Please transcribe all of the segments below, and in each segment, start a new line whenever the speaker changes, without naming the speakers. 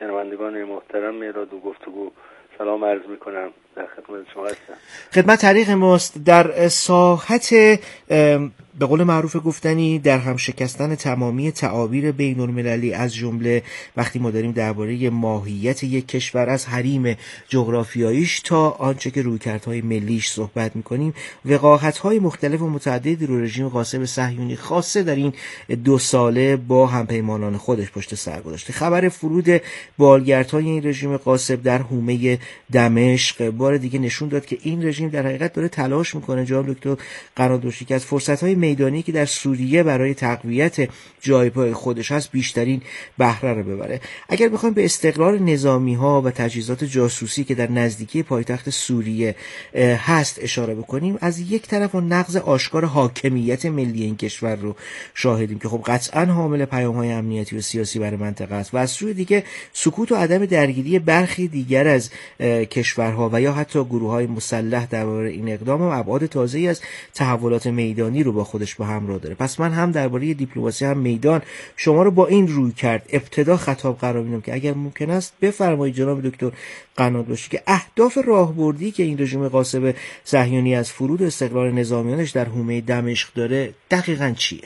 شنوندگان محترم رادیو گفتگو سلام عرض میکنم. در خدمت شما هستم.
خدمت طریق ماست در ساحت به قول معروف گفتنی در هم شکستن تمامی تعابیر بین المللی، از جمله وقتی ما داریم درباره ماهیت یک کشور از حریم جغرافیاییش تا آنچه که رویکردهای ملیش صحبت میکنیم، وقاحت‌های مختلف و متعددی رو رژیم قاسم صهیونی خاصه در این 2 ساله با همپیمانان خودش پشت سر گذاشته. خبر فرود بالگردهای این رژیم قاسم در حومه دمشق بار دیگه نشون داد که این رژیم در حقیقت داره تلاش میکنه جناب دکتر قنادوشی که از فرصت‌های میدانی که در سوریه برای تقویت جایگاه خودش هست بیشترین بهره رو ببره. اگر بخوایم به استقرار نظامی‌ها و تجهیزات جاسوسی که در نزدیکی پایتخت سوریه هست اشاره بکنیم، از یک طرف اون نقض آشکار حاکمیت ملی این کشور رو شاهدیم که خب قطعاً حامل پیام‌های امنیتی و سیاسی برای منطقه است و از سوی دیگه سکوت و عدم درگیری برخی دیگر از کشورها و یا حتی گروه‌های مسلح درباره این اقدام و ابعاد تازه‌ای از تحولات میدانی رو با خودش به همراه داره. پس من هم درباره دیپلماسی هم میدان شما رو با این روی کرد ابتدا خطاب قرار میدم که اگر ممکن است بفرمایید جناب دکتر قنادوشی که اهداف راهبردی که این رژیم قاسم صهیونی از فرود و استقرار نظامیانش در حومه دمشق داره دقیقاً چیه؟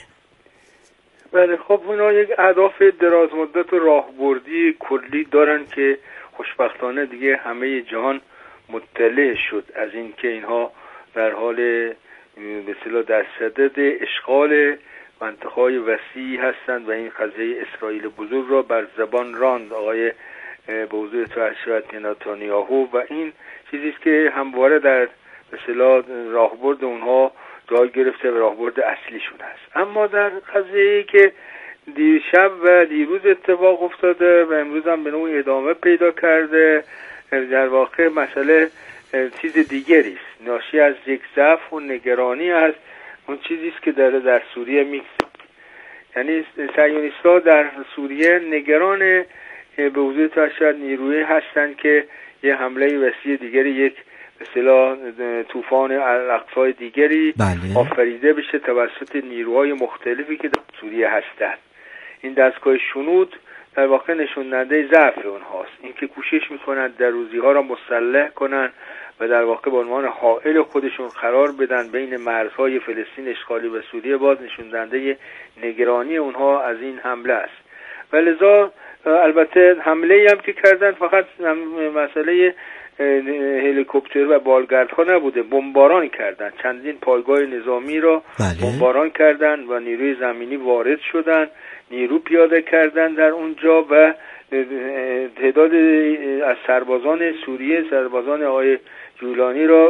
بله خب اونا یک اهداف دراز مدت و راهبردی کلی دارن که خوشبختانه دیگه همه جهان مطلع شد از این که اینها در حال به اصطلاح در صدد اشغال منطقه‌های وسیعی هستند و این قضیه اسرائیل بزرگ را بر زبان راند آقای به حضور توسط نتانیاهو و این چیزی است که همواره در به اصطلاح راهبرد اونها جای گرفته و راهبرد اصلیشون است. اما در قضیه‌ای که دیشب و دیروز اتفاق افتاده و امروز هم به نوعی ادامه پیدا کرده، در واقع مسئله چیز دیگری است، ناشی از یک ضعف و نگرانی است. اون چیزی است که در سوریه میگذره، یعنی صهیونیست‌ها در سوریه نگران به حضور توسط نیرویی هستند که یه حمله وسیع دیگری، یک به اصطلاح طوفان الاقصای دیگری آفریده بشه توسط نیروهای مختلفی که در سوریه هستند. این دستگاه شنود در واقع نشون دهنده ضعف اونهاست، اینکه کوشش میکنند در روزی‌ها را مسلح کنند و در واقع به عنوان حائل خودشون قرار بدن بین مرزهای فلسطین اشغالی و سوریه، باز نشون دهنده نگرانی اونها از این حمله است. و لذا البته حمله هم که کردن فقط مسئله هلیکوپتر و بالگردها نبوده، بمباران کردن، چندین پایگاه نظامی را بمباران کردن و نیروی زمینی وارد شدن، نیرو پیاده کردن در اونجا و تعداد از سربازان سوریه، سربازان آقای جولانی را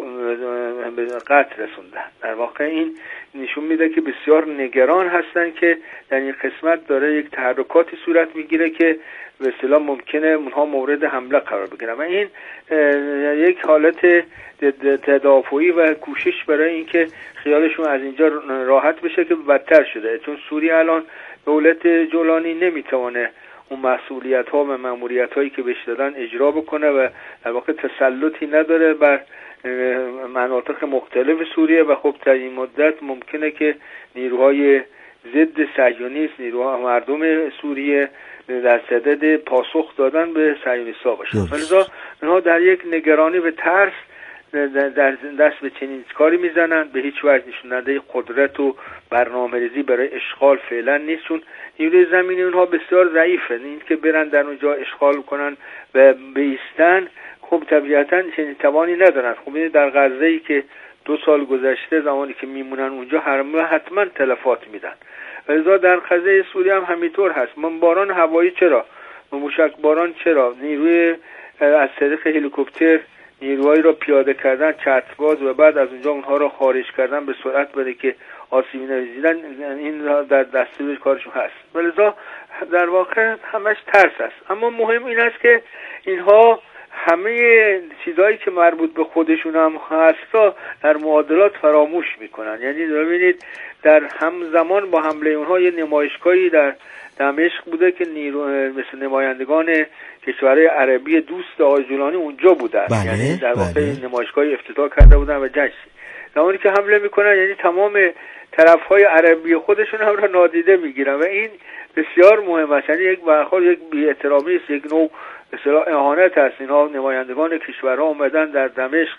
به قتل رسوندن. در واقع این نشون میده که بسیار نگران هستن که در این قسمت داره یک تحرکاتی صورت میگیره که به اصطلاح ممکنه اونها مورد حمله قرار بگیرن و این یک حالت تدافعی و کوشش برای اینکه خیالشون از اینجا راحت بشه که بدتر شده، چون سوریه الان دولت جولانی نمیتونه اون مسئولیت ها و ماموریت هایی که بهش دادن اجرا بکنه و در واقع تسلطی نداره بر مناطق مختلف سوریه و خب در این مدت ممکنه که نیروهای ضد صهیونیست، نیروها مردم سوریه در صدد پاسخ دادن به صهیونیست‌ها باشن. لذا اونها در یک نگرانی و ترس در دست به چنین کاری میزنن، به هیچ وجه نشون دهنده قدرت و برنامه‌ریزی برای اشغال فعلا نیست، چون نیروی زمینی اونها بسیار ضعیفه. این که برن در اونجا اشغال کنن و بایستن خب طبیعتاً چنین توانی ندارن. خب در غزه‌ای که 2 سال گذشته زمانی که میمونن اونجا حتما تلفات میدن. لذا در قضیه سوریه هم همینطور هست. بمباران هوایی چرا؟ موشکباران چرا؟ نیروی از طریق هلیکوپتر نیروهایی را پیاده کردن، چترباز و بعد از اونجا اونها را خارج کردن به سرعت بده که آسیبی نرسیدن، این در دستور کارشون هست. ولذا در واقع همش ترس است. اما مهم این است که اینها همه چیزایی که مربوط به خودشون هم هست در معادلات فراموش میکنن. یعنی ببینید در همزمان با حمله اونها یه نمایشگاهی در دمشق بوده که مثل نمایندگان کشورهای عربی دوست آقای جولانی اونجا بودن. یعنی در واقع نمایشگاهی افتتاح کرده بودن و جشن زمانی که حمله میکنن، یعنی تمام طرف‌های عربی خودشون هم را نادیده میگیرن و این بسیار مهم است. یعنی یک برخورد، یک بی‌احترامی است، یک نوع به اصطلاح اهانت است. اینها نمایندگان کشورها اومدن در دمشق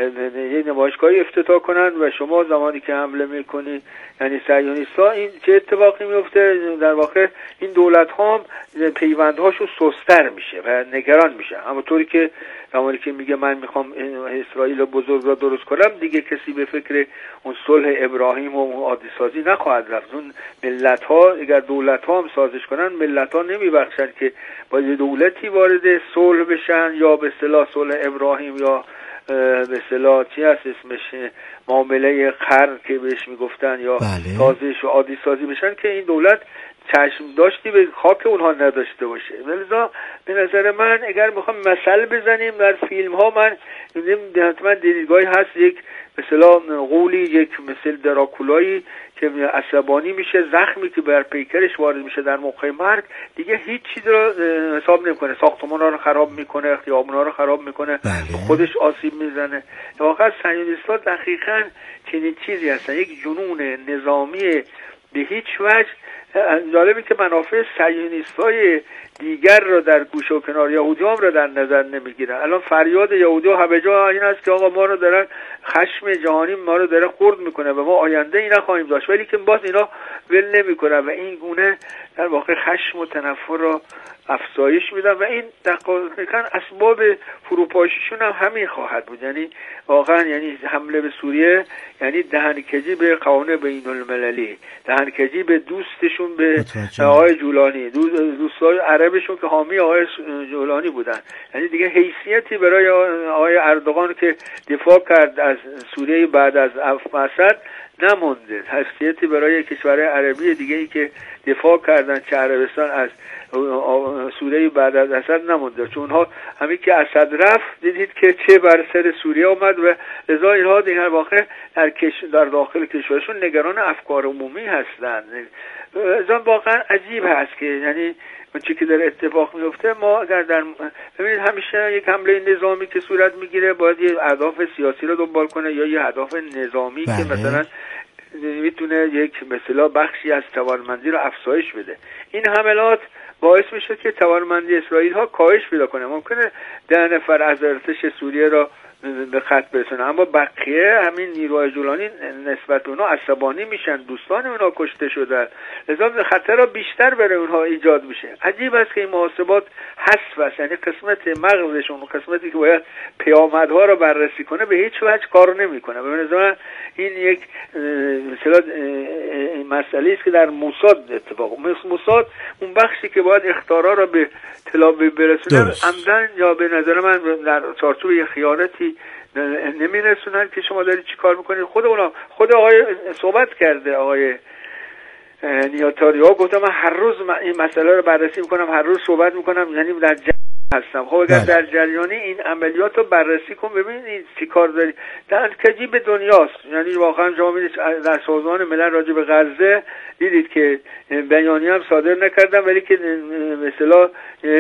یک نمایشگاهی افتتاح کنن و شما زمانی که حمله میکنی، یعنی صهیونیست‌ها، این چه اتفاقی میفته؟ در واقع این دولت‌ها هم پیوندهاشون سست‌تر میشه و نگران میشه. همونطوری که زمانی که میگه من میخوام اسرائیل بزرگ را درست کنم، دیگه کسی به فکر اون صلح ابراهیم و اون عادی سازی نخواهد رفت. اون ملت‌ها اگر دولت‌ها هم سازش کنن، ملت‌ها نمیبخشن که با دولتی وارد صلح بشن، یا به اصطلاح صلح ابراهیم یا به اصطلاح چی هست اسمش، معامله قرن که بهش میگفتن، یا سازش و عادی سازی بشن، که این دولت چشم داشتی به خاک اونها نداشته باشه. لذا به نظر من اگر میخوام مثل بزنیم در فیلم ها، من دیدگاهی هست، یک مثلا غولی، یک مثل دراکولایی که عصبانی میشه، زخمی که بر پیکرش وارد میشه در موقع مرگ، دیگه هیچ چیز رو حساب نمیکنه، ساختمان‌ها رو خراب میکنه، خیابون‌ها رو خراب میکنه، خودش آسیب میزنه. واقعا صهیونیست‌ها دقیقاً چنین چیزی هستن، یک جنون نظامی به هیچ وجه. جالبی که منافع صهیونیست‌های دیگر رو در گوشه و کنار یهودی‌ها هم رو در نظر نمیگیرن. الان فریاد یهودی‌ها همه جا این است که آقا ما رو دارن، خشم جهانی ما رو داره خرد میکنه و ما آینده ای نخواهیم داشت، ولی که باز اینا ول نمیکنن و این گونه در واقع خشم و تنفر رو افزایش میدن و این دقیقاً اسباب فروپاشیشون هم همین خواهد بود. یعنی واقعا یعنی حمله به سوریه یعنی دهنکجی به قوانین بین‌المللی، دهنکجی به دوستشون، به آقای جولانی، دوستای عربشون که حامی آقای جولانی بودن. یعنی دیگه حیثیتی برای آقای اردوغان که دفاع کرد از سوریه بعد از اسد نمونده، حیثیتی برای کشورهای عربی دیگه ای که دفاع کردن چه عربستان از سوریه بعد از اسد نمونده، چون اونها همین که اسد رفت دیدید که چه بر سر سوریه آمد و لذا اینها در واقع در داخل کشورشون نگران افکار عمومی هستند. لذا واقعا عجیب هست که یعنی اون چیزی که در اتفاق میفته، ما اگر ببینید همیشه یک حمله نظامی که صورت میگیره باید یه اهداف سیاسی رو دنبال کنه یا یه اهداف نظامی که مثلا میتونه یک مثلا بخشی از توانمندی رو افزایش بده. این حملات باعث میشه که توانمندی اسرائیل ها کاهش پیدا کنه. ممکنه 10 نفر از ارتش سوریه را به خط برسونه، اما بقیه همین نیروهای جولانی نسبت به اونها عصبانی میشن، دوستان اونها کشته شدن، لذا خطر را بیشتر برای اونها ایجاد میشه. عجیب است که این محاسبات حذف است، یعنی قسمت مغزشون، قسمتی که باید پیامدها را بررسی کنه، به هیچ وجه کار نمیکنه. به نظر من این یک مثلا مسئله است که در موساد اتفاق موساد اون بخشی که باید اخطارها را به تل‌آویو برسونه عمدن یا به نظر من در چارچوب یک خیانتی نمیرسونن که شما دارید چی کار میکنید. خود آقای صحبت کرده، آقای نیاتاریو گفتم من هر روز این مسئله رو بررسی میکنم، هر روز صحبت میکنم، یعنی در هستم. خب اگر در جریانی این عملیات رو بررسی کن ببینید چی کار داری. دهنکجی به دنیاست. یعنی واقعا شما میدید در سازمان ملل راجع به غزه دیدید که بیانیه هم صادر نکردن، ولی که مثلا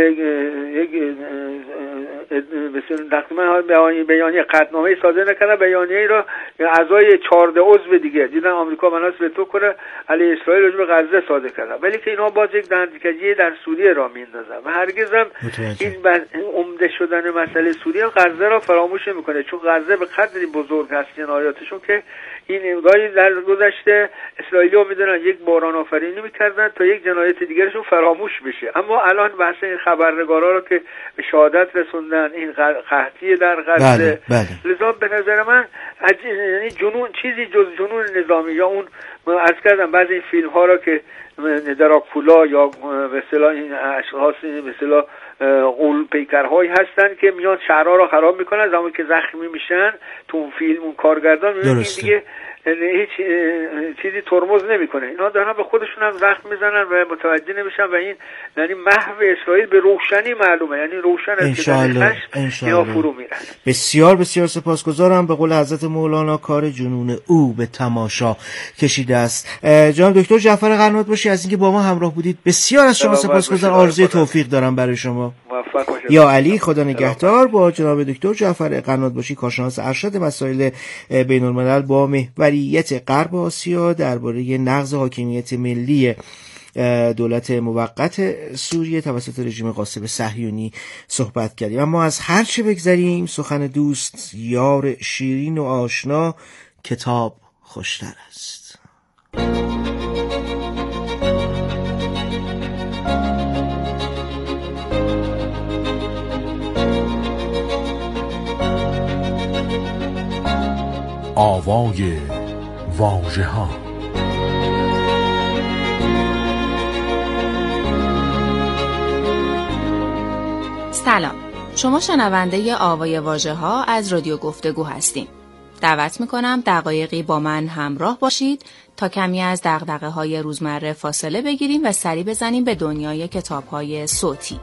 تقریبا بیانیه قطعنامه صادر نکردن، بیانیه را اعضای 14 عضو دیگه دیدن آمریکا مناس وتو کنه علی اسرائیل راجع به غزه صادر کردن، ولی که اینها باز یک دهنکجی در سوریه را میندازن و هرگز هم این عمده شدن مسئله سوریه غزه را فراموش میکنه، چون غزه به قدری بزرگ هست جنایاتشون که این انگاهی در گذشته اسرائیلی‌ها میدونن یک بحران آفرینی میکردن تا یک جنایت دیگرشون فراموش بشه، اما الان بحث این خبرنگارا رو که به شهادت رسوندن، این قحطی در غزه، لذا به نظر من یعنی جنون، چیزی جز جنون نظامی یا اون عرض کردم بعضی این فیلم ها را که دراکولا یا به اصطلاح این اشخاص به اصطلاح غول پیکرهایی هستن که میان شهرها را خراب میکنن، زمانی که زخمی میشن تو اون فیلم اون کارگردان میبینید دیگه هیچ چیزی ترمز نمیکنه، اینا دارن به خودشون هم زخم میزنن و متوجه نمیشن و این یعنی محو اسرائیل به روشنی معلومه، یعنی روشن است که اینا فرو میرن.
بسیار بسیار سپاسگزارم. به قول حضرت مولانا کار جنون او به تماشا کشیده است. جناب دکتر جعفر قنات باشی از اینکه با ما همراه بودید. بسیار از شما سپاسگزارم. آرزوی توفیق دارم برای شما.
موفق باشید.
یا علی، خدا نگهدار. با جناب دکتر جعفر قنات‌باشی، کارشناس ارشد مسائل بین‌الملل با محوریت غرب آسیا، درباره نقض حاکمیت ملی دولت موقت سوریه توسط رژیم غاصب صهیونی صحبت کردیم. اما از هر چه بگذریم، سخن دوست یار شیرین و آشنا، کتاب خوشتر است.
آوای واژه‌ها.
سلام، شما شنونده آوای واژه‌ها از رادیو گفتگو هستیم. دعوت میکنم دقایقی با من همراه باشید تا کمی از دغدغه‌های روزمره فاصله بگیریم و سری بزنیم به دنیای کتاب‌های صوتی.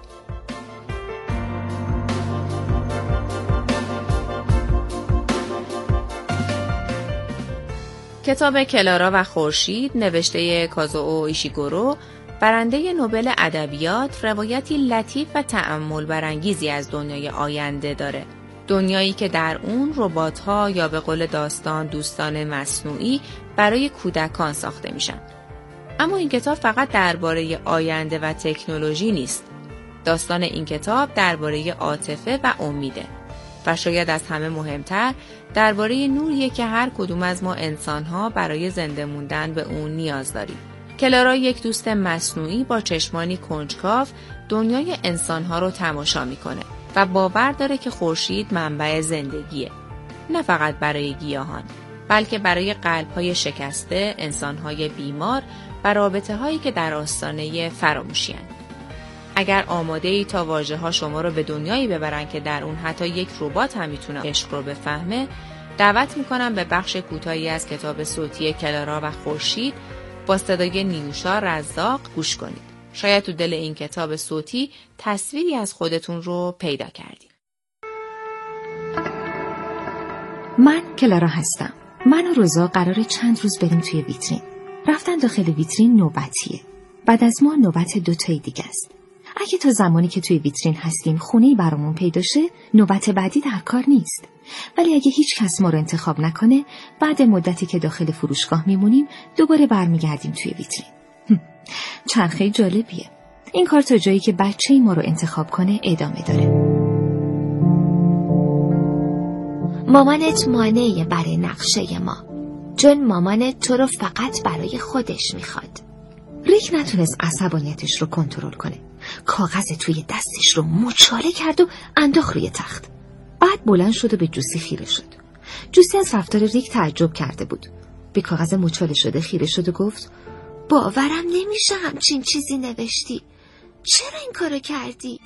کتاب کلارا و خورشید نوشته کازوئو ایشیگورو، برنده نوبل ادبیات، روایتی لطیف و تأمل برانگیزی از دنیای آینده داره. دنیایی که در اون ربات‌ها یا به قول داستان دوستان مصنوعی برای کودکان ساخته میشن. اما این کتاب فقط درباره آینده و تکنولوژی نیست. داستان این کتاب درباره عاطفه و امیده. و شاید از همه مهمتر درباره نوریه که هر کدوم از ما انسان‌ها برای زنده موندن به اون نیاز داریم. کلارا یک دوست مصنوعی با چشمانی کنجکاو دنیای انسان‌ها رو تماشا میکنه و باور داره که خورشید منبع زندگیه. نه فقط برای گیاهان، بلکه برای قلب‌های شکسته، انسان‌های بیمار و رابطه‌هایی که در آستانه فراموشی‌اند. اگر آماده‌ای تا واژه‌ها شما رو به دنیایی ببرن که در اون حتی یک ربات هم میتونه عشق رو بفهمه، دعوت میکنم به بخش کوتاهی از کتاب صوتی کلارا و خورشید با صدای نیوشا رزاق گوش کنید. شاید تو دل این کتاب صوتی تصویری از خودتون رو پیدا کردید.
من کلارا هستم. من و روزا قراره چند روز بریم توی ویترین. رفتن داخل ویترین نوبتیه. بعد از ما نوبت 2 تای دیگه است. اگه تا زمانی که توی ویترین هستیم خونه‌ای برامون پیدا شه، نوبت بعدی در کار نیست. ولی اگه هیچ کس ما رو انتخاب نکنه، بعد مدتی که داخل فروشگاه میمونیم دوباره برمیگردیم توی ویترین. چرخه جالبیه. این کار تا جایی که بچه‌ای ما رو انتخاب کنه ادامه داره.
مامانت مانعه برای نقشه ما، چون مامانت تو رو فقط برای خودش میخواد.
ریک نتونست عصبانیتش رو کنترل کنه. کاغذ توی دستش رو مچاله کرد و انداخت روی تخت. بعد بلند شد و به جوسی خیره شد. جوسی از رفتار ریک تعجب کرده بود. به کاغذ مچاله شده خیره شد و گفت:
باورم نمیشه همچین چیزی نوشتی. چرا این کارو کردی؟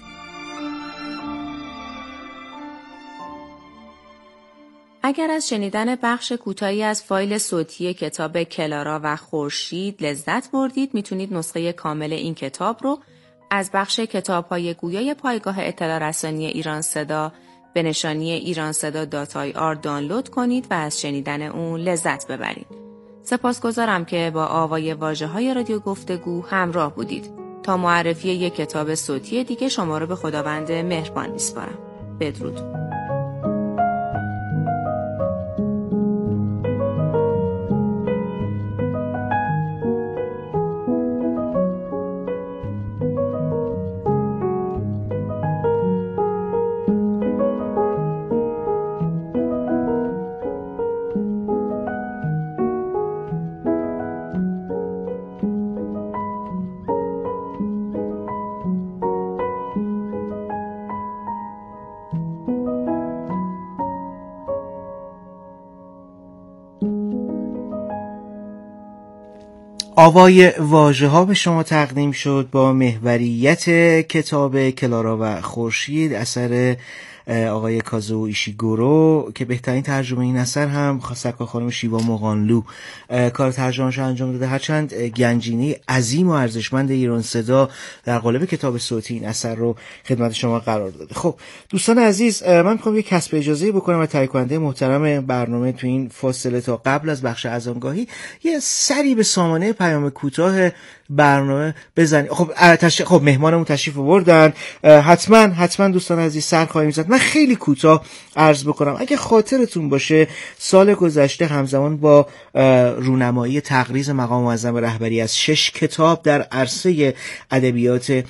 اگر از شنیدن بخش کوتاهی از فایل صوتی کتاب کلارا و خورشید لذت بردید، میتونید نسخه کامل این کتاب رو از بخش کتاب‌های گویای پایگاه اطلاع رسانی ایران صدا به نشانی iranseda.ir دانلود کنید و از شنیدن اون لذت ببرید. سپاسگزارم که با آوای واژه‌های رادیو گفتگو همراه بودید. تا معرفی یک کتاب صوتی دیگه شما رو به خداوند مهربان میسپارم. بدرود.
آوای واژه‌ها به شما تقدیم شد با محوریت کتاب کلارا و خورشید اثر آقای کازو ایشیگورو که بهترین ترجمه این اثر هم سرکار خانم شیوا موغانلو کار ترجمه‌اش انجام داده. هرچند گنجینه عظیم و ارزشمند ایران صدا در قالب کتاب صوتی این اثر رو خدمت شما قرار داده. خب دوستان عزیز، من میخوام یک کسب اجازه بکنم و تهیه کننده محترم برنامه تو این فاصله تا قبل از بخش اذانگاهی یه سری به سامانه پیام کوتاه برنامه بزنید. خب مهمانمون تشریف آوردن، حتما دوستان عزیز سر خواهیم زد. من خیلی کوتاه عرض بکنم. اگه خاطرتون باشه سال گذشته همزمان با رونمایی تقریض مقام معظم رهبری از 6 کتاب در عرصه ادبیات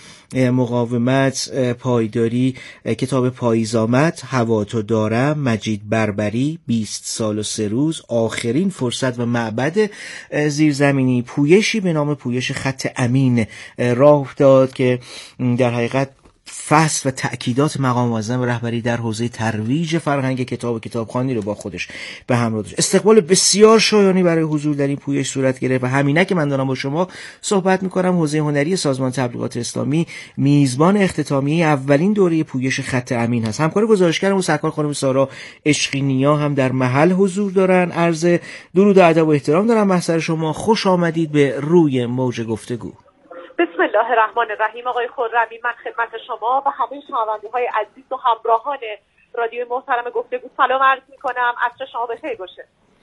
مقاومت، پایداری، کتاب پاییز آمد، هوا تو دارم، مجید بربری، 20 سال و 3 روز، آخرین فرصت و معبد زیرزمینی، پویشی به نام پویش خط امین راه افتاد که در حقیقت فصل و تأکیدات مقام معظم رهبری در حوزه ترویج فرهنگ کتاب و کتابخوانی رو با خودش به همراه داشت. استقبال بسیار شایانی برای حضور در این پویش صورت گرفت و همینه که من دارم با شما صحبت میکنم حوزه هنری سازمان تبلیغات اسلامی میزبان اختتامیه اولین دوره پویش خط امین هست. همکار گزارشگرمون سرکار خانم سارا عشقینیا هم در محل حضور دارن. عرض درود و ادب و احترام دارم محضر شما. خوش آمدید به روی موج گفتگو.
بسم الله الرحمن الرحیم. آقای خرمی، من خدمت شما و همه شنونده‌های عزیز و همراهان رادیو محترم گفتگو سلام عرض می‌کنم. عصر شما بخیر باشه.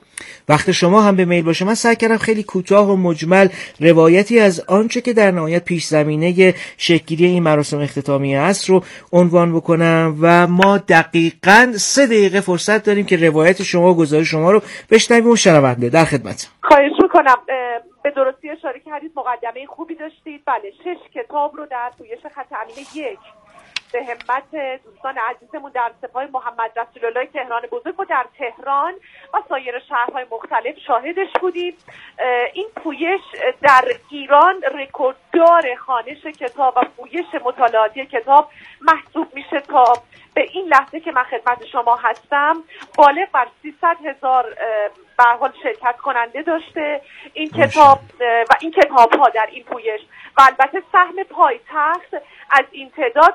وقت شما هم به میل باشه. من سعی کردم خیلی کوتاه و مجمل روایتی از آنچه که در نهایت پیش زمینه شکل‌گیری این مراسم اختتامیه است رو عنوان بکنم و ما دقیقاً 3 دقیقه فرصت داریم که روایت شما و گزارش شما رو بشنویم و شنونده در خدمت.
خواهش می‌کنم. به درستی اشاره کردید، مقدمه خوبی داشتید. بله، 6 کتاب رو در پویش خط امین 1 به همت دوستان عزیزمون در سپاه محمد رسول الله تهران بزرگ و در تهران و سایر شهرهای مختلف شاهدش بودیم. این پویش در ایران رکورددار خوانش کتاب و پویش مطالعاتی کتاب محسوب میشه. تا به این لحظه که من خدمت شما هستم بالغ بر 300,000 به هر حال شرکت کننده داشته این کتاب و این کتاب‌ها در این پویش و البته سهم پایتخت از این تعداد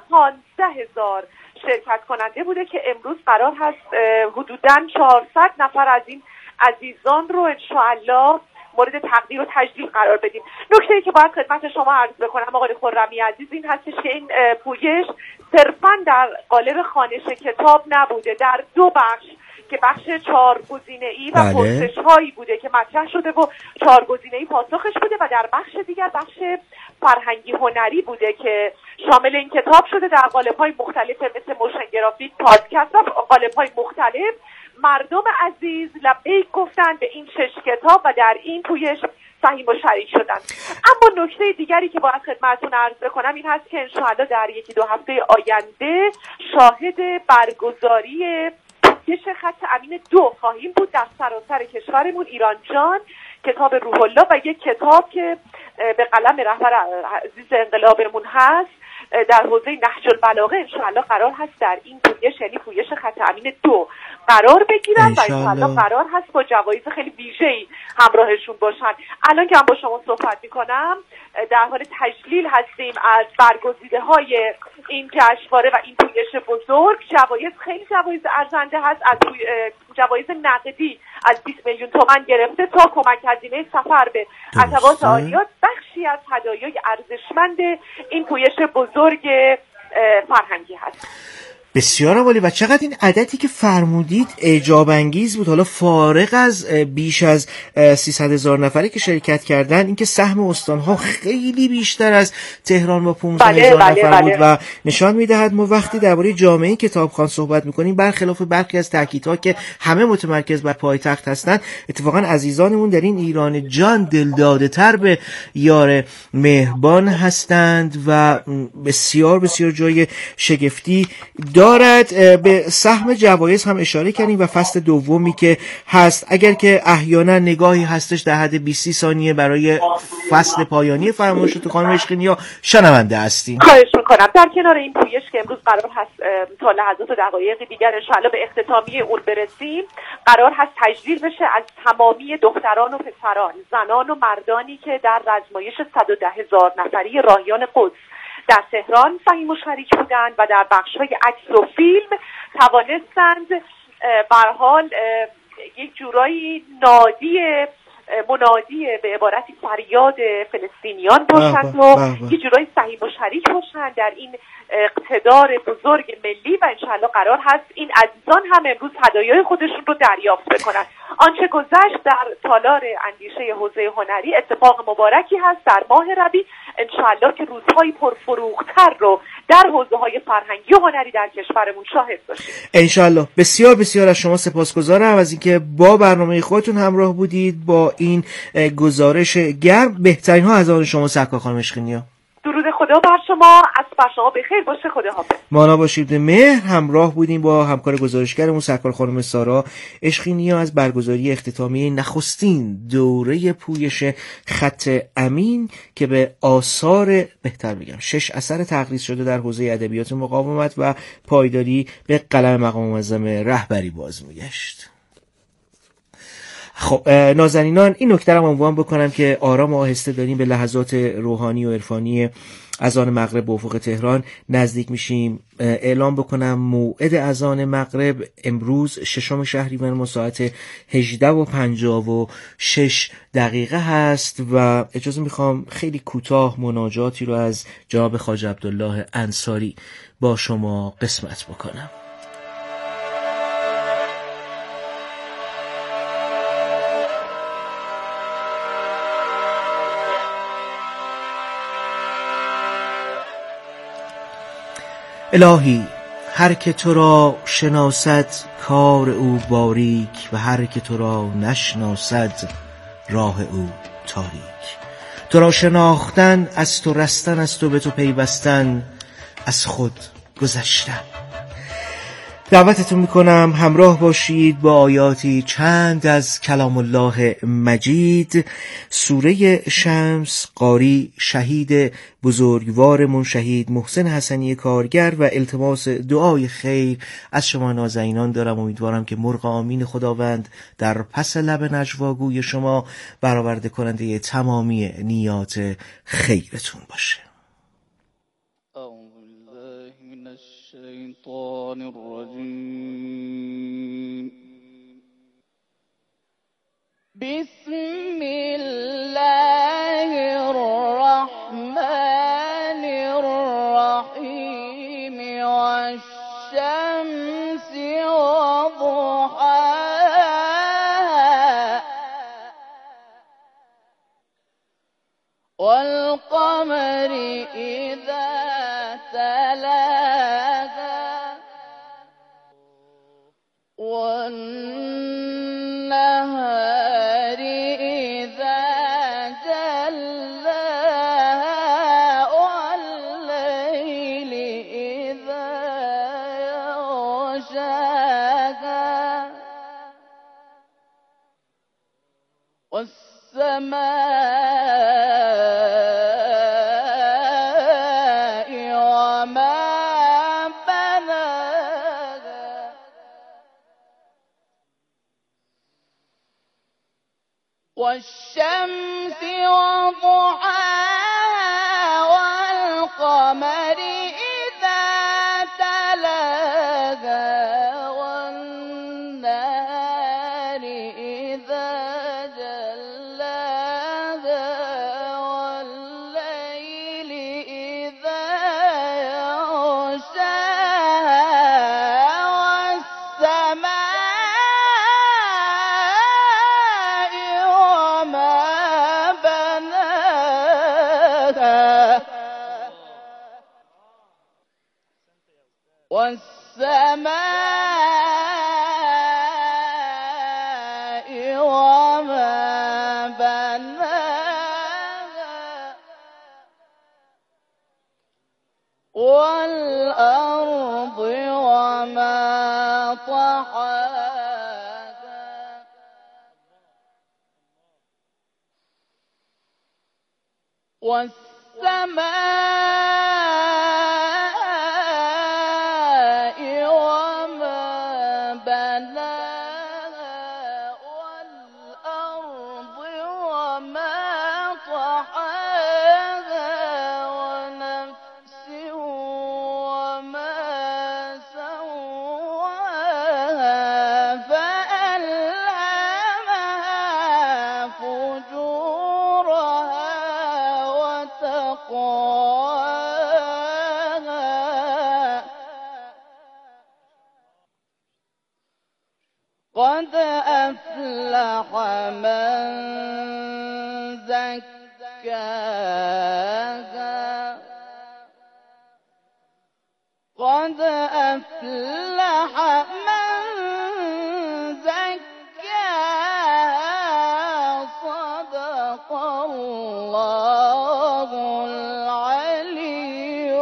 15,000 شرکت کننده بوده که امروز قرار هست حدوداً 400 نفر از این عزیزان رو انشاءالله مورد تقدیر و تجلیل قرار بدیم. نکته‌ای که باید خدمت شما عرض بکنم آقای خرمی عزیز این هستش که این پویش صرفاً در قالب خوانش کتاب نبوده، در 2 بخش که بخش 4 گزینه‌ای و پرسش‌هایی بوده که مطرح شده و 4 گزینه‌ای پاسخش بوده و در بخش دیگر بخش فرهنگی هنری بوده که شامل این کتاب شده. در قالب‌های مختلف مثل موشن گرافیک، پادکست و قالب‌های مختلف مردم عزیز لبیک گفتن به این 6 کتاب و در این پویش سهیم و شریک شدن. اما نکته دیگری که باید خدمتتون عرض بکنم این هست که انشاءالله در 1-2 هفته آینده شاهد برگزاری پویش خط امین 2 خواهیم بود در سراسر کشورمون ایران جان، کتاب روح الله و یک کتاب که به قلم رهبر عزیز انقلابمون هست در حوزه نهج البلاغه انشاءالله قرار هست در این پویش یعنی پویش خط امین 2 قرار بگیرن و انشاءالله قرار هست با جوایز خیلی ویژه‌ای همراهشون باشن. الان که هم با شما صحبت میکنم در حال تجلیل هستیم از برگزیده‌های این جشنواره و این پویش بزرگ. جوایز خیلی جوایز ارزنده هست، از جوایز نقدی از 20 میلیون تومان گرفته تا کمک هزینه سفر به عطوات عالیات بخشی از هدایای ارزشمند این پویش بزرگ فرهنگی هست.
بسیار عالی. و چقدر این عددی که فرمودید اعجاب انگیز بود. حالا فارغ از بیش از 300,000 نفری که شرکت کردن، اینکه سهم استانها خیلی بیشتر از تهران با 15,000 نفر بود و نشان میدهد ما وقتی درباره جامعه کتابخوان صحبت میکنیم برخلاف برخی از تاکیدها که همه متمرکز بر پایتخت هستند، اتفاقا عزیزانمون در این ایران جان دلداده تر به یار مهربان هستند و بسیار بسیار جای شگفتی دارد. به سهم جوایز هم اشاره کردیم و فصل دومی که هست اگر که احیانا نگاهی هستش در حد 20 ثانیه برای فصل پایانی فرمایش تو خانم عشقینیا شنونده هستیم.
خواهش میکنم. در کنار این پویش که امروز قرار هست تا لحظات و دقایق دیگر انشاءالله به اختتامیه اون برسیم، قرار هست تجلیل بشه از تمامی دختران و پسران، زنان و مردانی که در رزمایش 110,000 نفری راهیان قدس در تهران سهیم و شریک بودند و در بخش‌های عکس و فیلم توانستند به هر حال یک جورایی منادی به عبارتی فریاد فلسطینیان باشند و یه جورایی سهیم و شریک باشند در این اقتدار بزرگ ملی و انشاءالله قرار هست این عزیزان هم امروز هدایای خودشون رو دریافت بکنند. آنچه گذشت در تالار اندیشه حوزه هنری اتفاق مبارکی هست در ماه ربیع، انشاءالله که روزهای پرفروغتر رو در حوزه‌های فرهنگی و هنری در کشورمون شاهد باشیم.
انشاءالله. بسیار بسیار از شما سپاسگزارم از اینکه با برنامه خودتون همراه بودید با این گزارش گرم. بهترین ها از آن شما سرکار خانم اشخینیا.
درود خدا بر شما، از بر شما بخیر باشه. خداحافظ.
مانا باشید مهر. همراه بودیم با همکار گزارشگرمون سرکار خانم سارا اشخینیا از برگزاری اختتامیه نخستین دوره پویش خط امین که به آثار 6 اثر تقلیص شده در حوزه ادبیات مقاومت و پایداری به قلم مقام معظم رهبری بازمیگشت. خب نازنینان، این نکته رو عنوان بکنم که آرام و آهسته داریم به لحظات روحانی و عرفانی اذان مغرب به افق تهران نزدیک میشیم. اعلام بکنم موعد اذان مغرب امروز 6 شهریور ساعت 18:56 هست و اجازه میخوام خیلی کوتاه مناجاتی رو از جناب خواجه عبدالله انصاری با شما قسمت بکنم. الهی، هر که تو را شناسد کار او باریک و هر که تو را نشناسد راه او تاریک. تو را شناختن از تو رستن، از تو به تو پیوستن، از خود گذشتن. دعوتتون میکنم همراه باشید با آیاتی چند از کلام الله مجید. سوره شمس، قاری شهید بزرگوارمون شهید محسن حسنی کارگر و التماس دعای خیر از شما نازنینان دارم. امیدوارم که مرغ آمین خداوند در پس لب نجواگوی شما برآورده کننده تمامی نیات خیرتون باشه.
الشيطان الرجيم بسم الله الرحمن الرحيم والشمس وضحاها والقمر إذا تلاها والنهار إذا جلاها والليل إذا يغشاها والسماء وما بناها والشمس وضحاها والقمر إذا تلاها والنهار إذا جلاها والليل إذا يغشاها والسماء وما بناها والسماء وما بناها والأرض وما طحاها والسماء وما بناها والأرض وما طحاها ونفس قد أفلح من زكاها قد أفلح من زكاها صدق الله العلي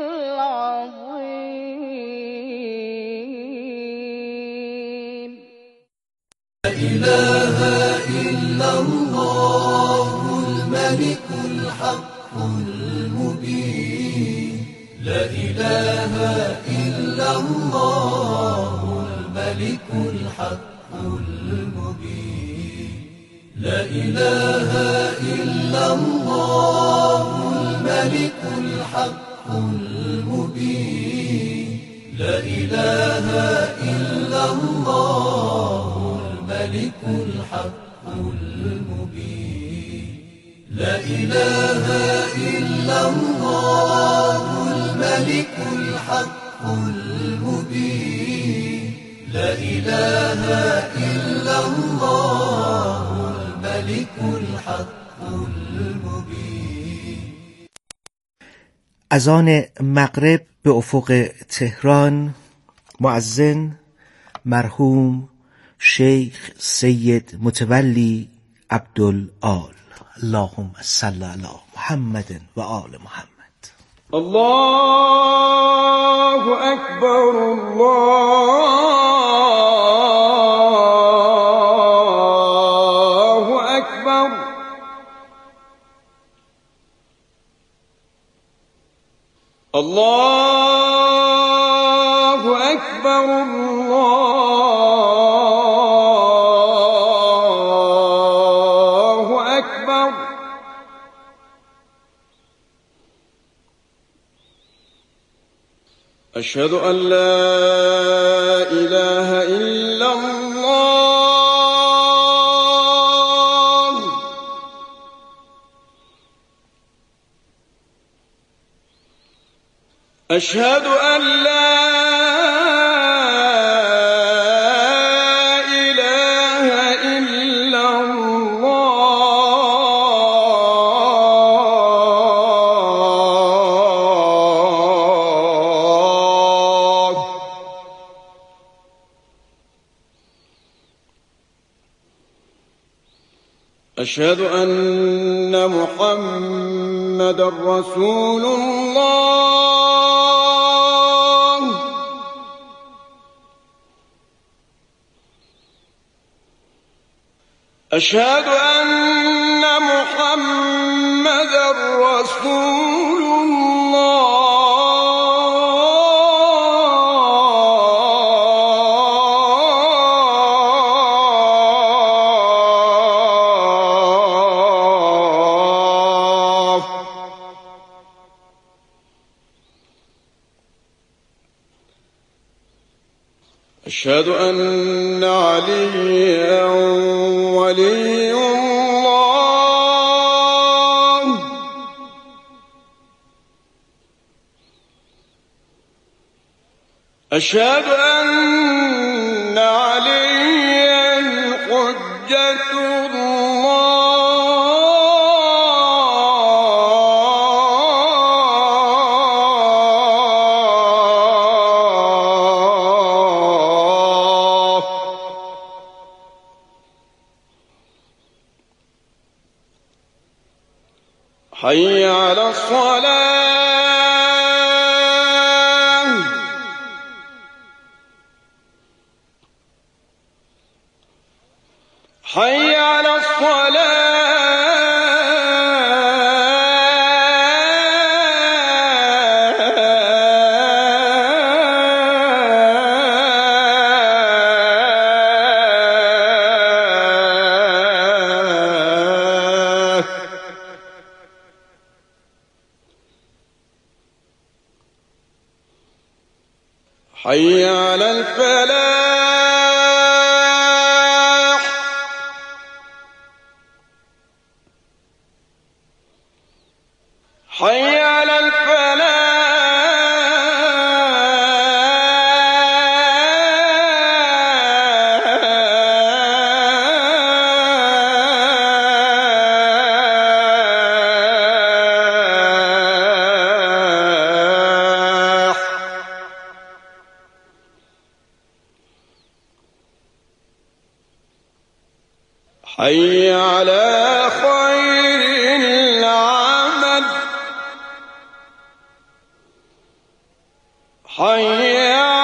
العظيم.
لا إله إلا الله الملك الحق المبين. لا إله إلا الله الملك الحق المبين. لا إله إلا الله الملك الحق المبين. لا إله إلا الله الملك الحق المبين. لا إله إلا الله الملك الحق المبين. لا إله إلا الله الملك الحق المبين.
اذان مغرب به افق تهران. مؤذن مرحوم شیخ سید متولی عبدالآل. اللهم صل علی محمد و آل محمد.
الله أكبر الله أكبر. الله أكبر الله أكبر. أشهد أن لا إله إلا الله. أشهد أن لا إله إلا الله. أشهد أن محمدًا رسول الله. أشهد أن محمدًا رسول الله. أشهد أن عليا ولي الله. أشهد أن عليا حجة الله. حي على الصلاة. حي على الصلاة. حي على الفلاح. حي على الفلاح. حي على خير